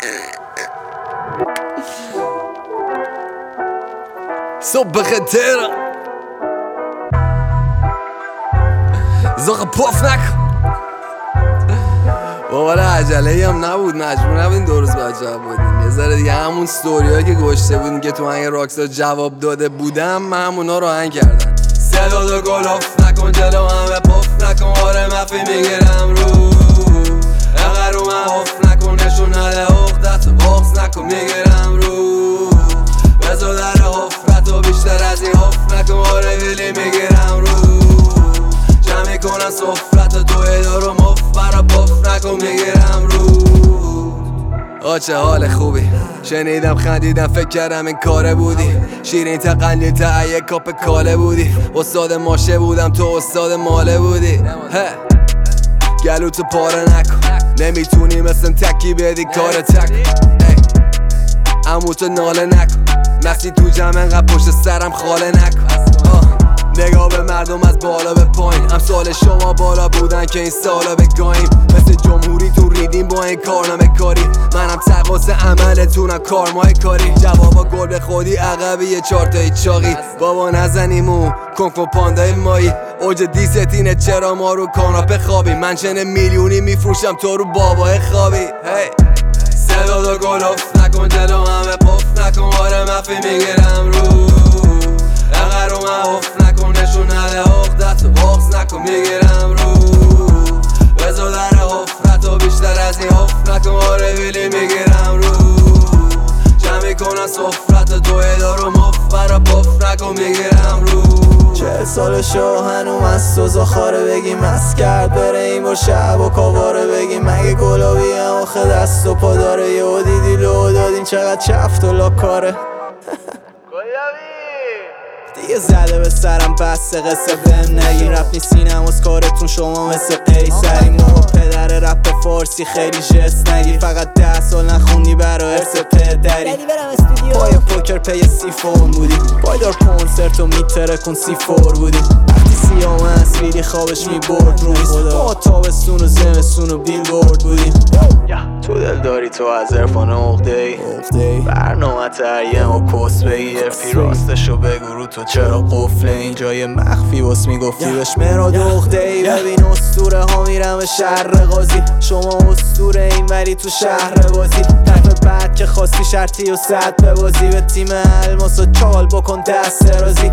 صبح خطر زاق پاف نکن بابا عجله هم نبود، مجبور نبودین 2 روز باید جواب بودین. یه ذره دیگه همون ستوریایی که گوشته بودین که تو آهنگ راکستار جواب داده بودم، من همونا رو آهنگ کردم. صدا دو گلاف نکن جلو همه پاف نکن، آره مخفی میگیرم رو اقر رو من حف نکن، نشون نده عقدت بغض نکن میگیرم رو بزا در حفرت و بیشتر از این حف نکن، آره ویلی میگیرم رو جمع کنن صفرت تو ادارو مف برا پاف نکن میگیرم رو. چه حال خوبی شنیدم خندیدم فکر کردم این کاره بودی، شیرین تقلیل تا یک کاپ کاله بودی، استاد ماشه بودم تو استاد ماله بودی. گلوتو پاره نکن نمیتونی مثل تکی بدی کار تک، امو تو ناله نکن نسی تو جمع انقدر پشت سرم خاله نکن. نگاه به مردم از بالا به پایین، امثال شما بالا بودن که این سالا بگاهیم، مثل جمهوری تو ریدیم با این کارنامه کاری، منم تقاس عملتونم کارمای کاری، جوابا گل به خودی عقبی یه 4 تایی چاقی، بابا نزنیمو کنکو پاندای مایی، اوج دیستینه چرا ما رو کاناپه خوابی، من چنه میلیونی میفروشم تو رو بابای خوابی. صدا دو گلاف نکن جلو همه پاف نکن، آره مخفی میگیرم رو اقر رو من حف نکن، نشون نده عقدت بغض نکن میگیرم رو بزا در حفرت و بیشتر از این حف نکن، آره ویلی میگیرم رو جمع کنن صفرت تو ادارو مف برا پاف نکن میگیرم رو. 40 سال شو هنوم از تو زاخاره بگیم مست کرد بره این بار شب و کاواره بگیم مگه گلابی هم آخه دست و پا داره، یه دیدی لو دادین چقدر چفت و لاکاره دیگه زده به سرم بسته قصه بهم نگین، رفت نیستینم از کارتون شما مثل قیصرین، ما پدر رپ فارسی خیلی جست نگی، فقط 10 سال نخوندی برا ارث پدری، پای پوکر پی سیفون بودی، پایدار کنسرت و میتره کن C4 بودی، وقتی سیام اسویلی خوابش میبرد رو خدا، ما تابستون و زمستون و بیلبورد بودیم، تو دل داری تو از عرفان عقده ای برنامه تریم و کس بگیر پی راستشو بگو رو تو چرا قفله، این جای مخفی بس میگفتی بهش مراد عقده ای، ببین اسطوره ها میرم به شهر قاضی، شما اسطوره این ولی تو شهر بازی، طرف بعد که خواستی شرطی و صد ببازی، به تیم الماسا چال بکن دست رازی،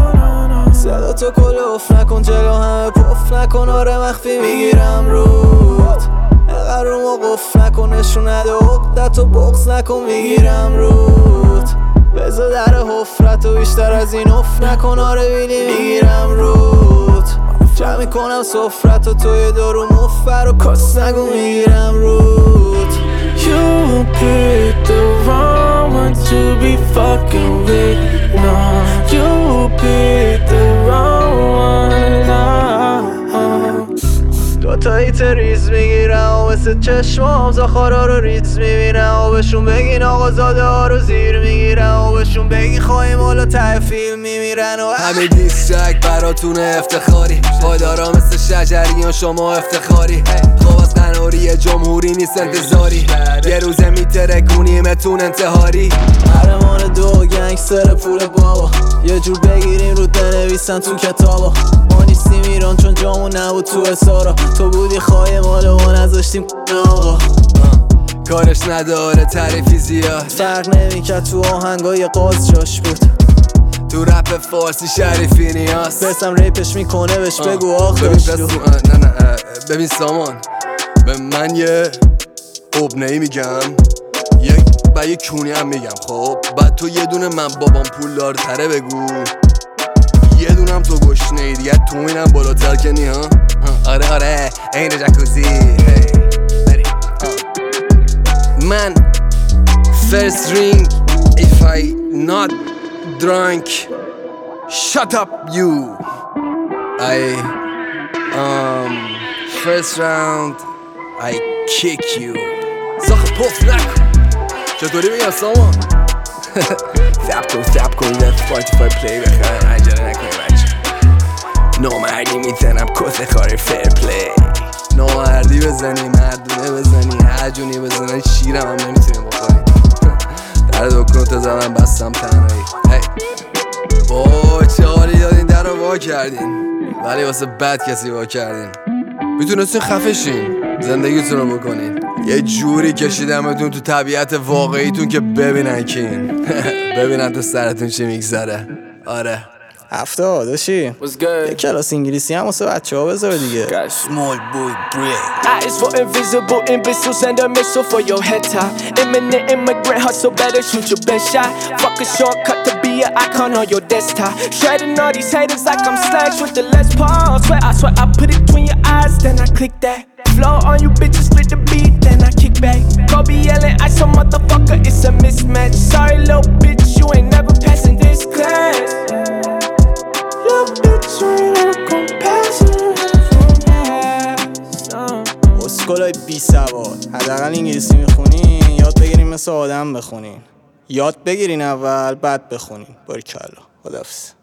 صدا تو کلوف نکن جلو همه پف نکن، آره مخفی میگیرم رود اقر رو ما قفل نکن، نشون نده عقدت و بغض نکن میگیرم رود بزا در حفرت و بیشتر از این اف نکن، آره ویلی میگیرم رود جمع کنم صفرت و توی دارو مفر و کس نگو میگیرم رود. You picked the wrong one to be fucking with, no. You picked the wrong one, no. دوتایی ریز میگیرم و مثل چشمام زاخارا رو ریز میبینم و بهشون بگین آقا زاده ها رو زیر میگیرم و بهشون بگین خواهیم حالا ته فیلم میمیرن و همه دیسترک براتون افتخاری، پایدارا مثل شجریان شما افتخاری، خواب از قناری جمهوری نیست انتظاری، یه روزه میترکونیمتون انتحاری، قهرمان دو گنگستر پول بابا، یه جور بگیریم رو بنویسن تو کتابا، ما نیستیم ایران چون جامون نبود تو اسارا، تو بودی خواهی مالو ما نذاشتیم آقا، کارش نداره تعریفی زیاد، فرق نمیکرد تو آهنگای قاز جاش بود، تو رپ فارسی شریفی نیاز، برسم ریپش میکنه بهش بگو آخ داشت دو. نه ببین سامان، به من یه ابنهی میگم یه کونی هم میگم، خب بعد تو یه دونه من بابام پول دارتره بگو، یه دونم تو گشنه دیگه تو اینم بالاتر کنی ها، آره این جکوزی بریم. من first ring if I not drunk shut up you, I first round I kick you. زاخ پف نکن چطوری بگم سامان؟ ثبت کن لفت 45 پلی بخرم عجله نکنی بچه، نامردی میزنم کس خاری فیر پلی، نامردی بزنی مردونه بزنی هر جونی بزنی شیرم هم نمیتونیم بزنم بستم تنهایی. وای چه حالی دادین در رو وا کردین، ولی واسه بد کسی وا کردین. میتونستین خفشین زندگیتون رو بکنین، یه جوری کشیدمتون تو طبیعت واقعیتون که ببینن کین ببینن تو سرتون چی میگذره. آره هفته داشتی یه کلاس انگلیسی هم واسه بچه ها بذار دیگه. Small boy break. Eyes for invisible imbeciles and a missile for your head top. Imminent immigrant hustle, better shoot your best shot. Fuck a shortcut to be an icon on your desktop. Shredding all these haters like I'm Slash with the Les Paul. I swear I put it between your eyes, then I click that. Flow on you bitches, split the beat, then I kick back. Kobe yelling, I some motherfucker, it's a mismatch. Sorry little bitch, you ain't never passing this class. Little bitch, you ain't never gon' pass it. اسکولای بی سواد، حداقل انگلیسی میخونین یاد بگیرین مثل آدم بخونین. یاد بگیرین اول بعد بخونین. باریکلا. خداحافظ.